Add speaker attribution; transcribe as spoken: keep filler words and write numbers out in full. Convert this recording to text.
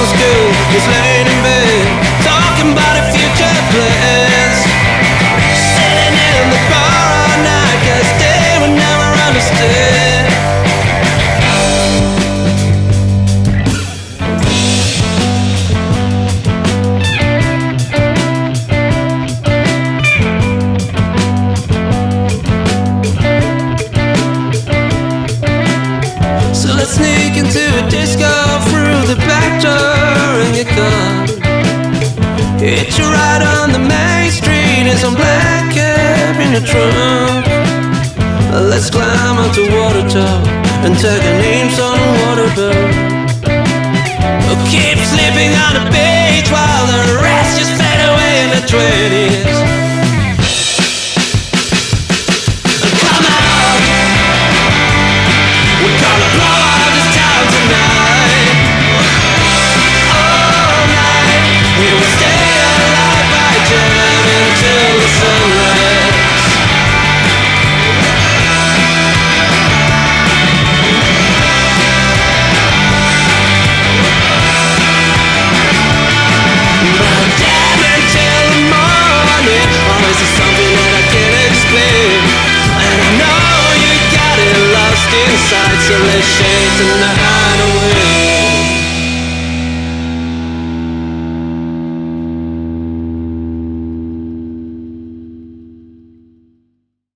Speaker 1: school is laying in bed, talking about a future plans. Sitting in the bar all night, 'cause they would never understand. So let's sneak into a disco through the back door and get gone. Hitch a ride on the main street in some black cab in the trunk. Let's climb up to Water Tower and take our names on a waterboat. We'll keep sleeping on the beach while the rest just fade away in the twenties. Come out, we're gonna blow out this town tonight. All night, we will stay alive by jamming till the sunrise. But jamming till the morning, always is something that I can't explain. And I know you got it lost inside, so let's shake tonight.